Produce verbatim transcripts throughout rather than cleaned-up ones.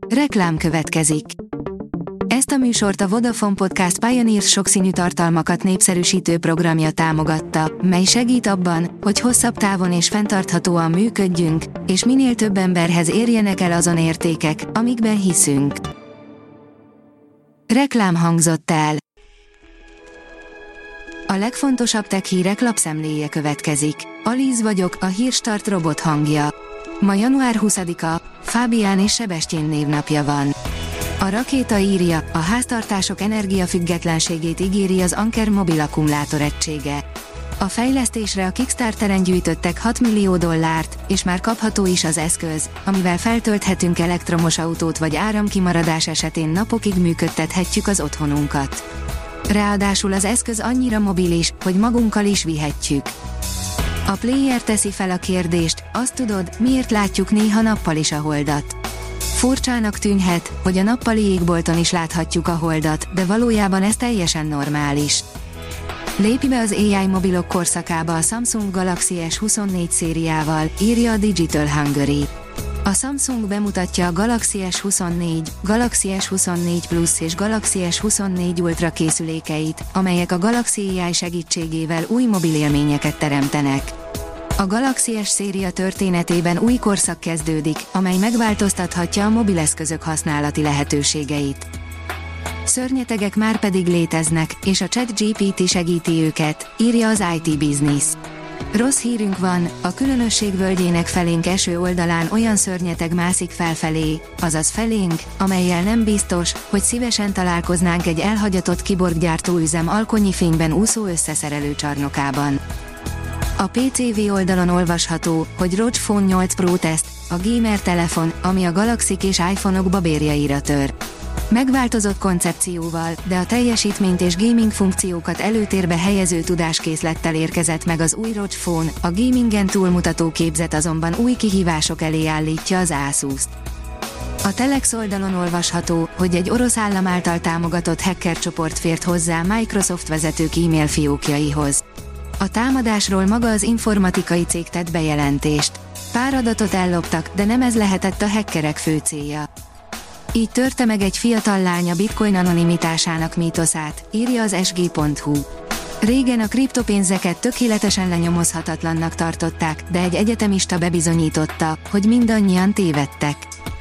Reklám következik. Ezt a műsort a Vodafone Podcast Pioneers sokszínű tartalmakat népszerűsítő programja támogatta, mely segít abban, hogy hosszabb távon és fenntarthatóan működjünk, és minél több emberhez érjenek el azon értékek, amikben hiszünk. Reklám hangzott el. A legfontosabb tech hírek lapszemléje következik. Alíz vagyok, a Hírstart robot hangja. Ma január huszadika, Fábián és Sebestyén névnapja van. A Rakéta írja, a háztartások energiafüggetlenségét ígéri az Anker mobil akkumulátor egysége. A fejlesztésre a Kickstarteren gyűjtöttek hat millió dollárt, és már kapható is az eszköz, amivel feltölthetünk elektromos autót vagy áramkimaradás esetén napokig működtethetjük az otthonunkat. Ráadásul az eszköz annyira mobilis, hogy magunkkal is vihetjük. A Player teszi fel a kérdést, azt tudod, miért látjuk néha nappal is a holdat? Furcsának tűnhet, hogy a nappali égbolton is láthatjuk a holdat, de valójában ez teljesen normális. Lépj be az á i mobilok korszakába a Samsung Galaxy S huszonnégy szériával, írja a Digital Hungary. A Samsung bemutatja a Galaxy S huszonnégy, Galaxy S huszonnégy Plus és Galaxy S huszonnégy Ultra készülékeit, amelyek a Galaxy á i segítségével új mobil élményeket teremtenek. A Galaxy S széria történetében új korszak kezdődik, amely megváltoztathatja a mobileszközök használati lehetőségeit. Szörnyetegek már pedig léteznek, és a ChatGPT segíti őket, írja az i té Business. Rossz hírünk van, a különösség völgyének felénk eső oldalán olyan szörnyeteg mászik felfelé, azaz felénk, amellyel nem biztos, hogy szívesen találkoznánk egy elhagyatott kiborggyártó üzem alkonyi fényben úszó összeszerelő csarnokában. A pé cé vé oldalon olvasható, hogy ROG Phone nyolc Pro teszt, a gamer telefon, ami a Galaxy-k és iPhone-ok babérjaira tör. Megváltozott koncepcióval, de a teljesítményt és gaming funkciókat előtérbe helyező tudáskészlettel érkezett meg az új ROG Phone, a gamingen túlmutató képzet azonban új kihívások elé állítja az Asus-t. A Telex oldalon olvasható, hogy egy orosz állam által támogatott hacker csoport fért hozzá Microsoft vezetők e-mail fiókjaihoz. A támadásról maga az informatikai cég tett bejelentést. Pár adatot elloptak, de nem ez lehetett a hackerek fő célja. Így törte meg egy fiatal lány a bitcoin anonimitásának mítoszát, írja az es gé pont hú. Régen a kriptopénzeket tökéletesen lenyomozhatatlannak tartották, de egy egyetemista bebizonyította, hogy mindannyian tévedtek.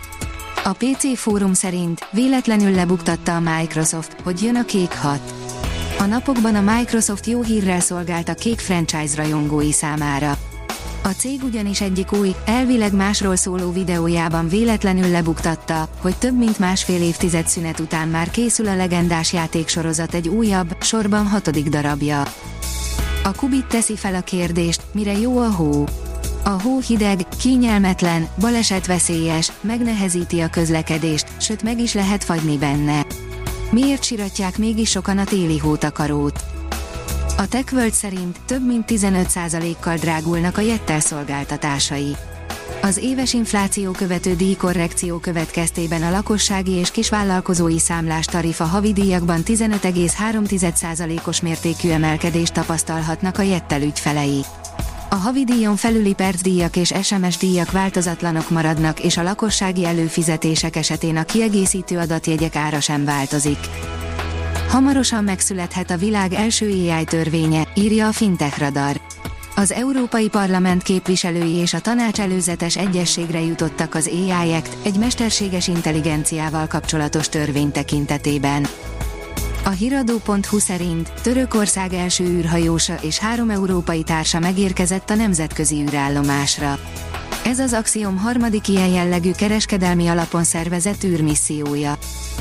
A pé cé Fórum szerint véletlenül lebuktatta a Microsoft, hogy jön a Kék hat. A napokban a Microsoft jó hírrel szolgált a Kék franchise rajongói számára. A cég ugyanis egyik új, elvileg másról szóló videójában véletlenül lebuktatta, hogy több mint másfél évtized szünet után már készül a legendás játéksorozat egy újabb, sorban hatodik darabja. A Kubit teszi fel a kérdést, mire jó a hó. A hó hideg, kényelmetlen, balesetveszélyes, megnehezíti a közlekedést, sőt meg is lehet fagyni benne. Miért siratják mégis sokan a téli hótakarót? A TechWorld szerint több mint tizenöt százalékkal drágulnak a Jettel szolgáltatásai. Az éves infláció követő díjkorrekció következtében a lakossági és kisvállalkozói számlás tarifa havidíjakban tizenöt egész három százalékos mértékű emelkedést tapasztalhatnak a Jettel ügyfelei. A havidíjon felüli percdíjak és es em es díjak változatlanok maradnak, és a lakossági előfizetések esetén a kiegészítő adatjegyek ára sem változik. Hamarosan megszülethet a világ első á i törvénye, írja a Fintech Radar. Az Európai Parlament képviselői és a tanács előzetes egyezségre jutottak az á i Act, egy mesterséges intelligenciával kapcsolatos törvény tekintetében. A hiradó pont hu szerint Törökország első űrhajósa és három európai társa megérkezett a nemzetközi űrállomásra. Ez az Axiom harmadik ilyen jellegű kereskedelmi alapon szervezett űrmissziója.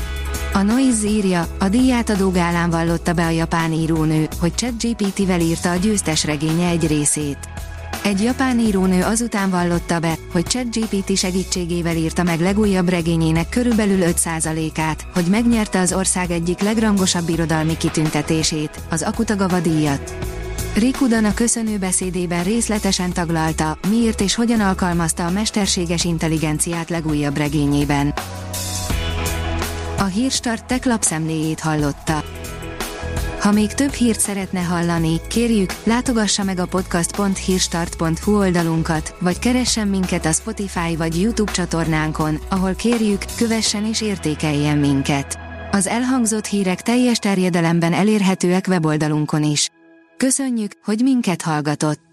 A Noise írja, a díjátadó gálán vallotta be a japán írónő, hogy ChatGPT-vel írta a győztes regénye egy részét. Egy japán írónő azután vallotta be, hogy ChatGPT segítségével írta meg legújabb regényének körülbelül öt százalékát, hogy megnyerte az ország egyik legrangosabb irodalmi kitüntetését, az Akutagawa díjat. Rikudan a köszönő beszédében részletesen taglalta, miért és hogyan alkalmazta a mesterséges intelligenciát legújabb regényében. A Hírstart Tech lapszemléjét hallotta. Ha még több hírt szeretne hallani, kérjük, látogassa meg a podcast pont hírstart pont hu oldalunkat, vagy keressen minket a Spotify vagy YouTube csatornánkon, ahol kérjük, kövessen és értékeljen minket. Az elhangzott hírek teljes terjedelemben elérhetőek weboldalunkon is. Köszönjük, hogy minket hallgatott!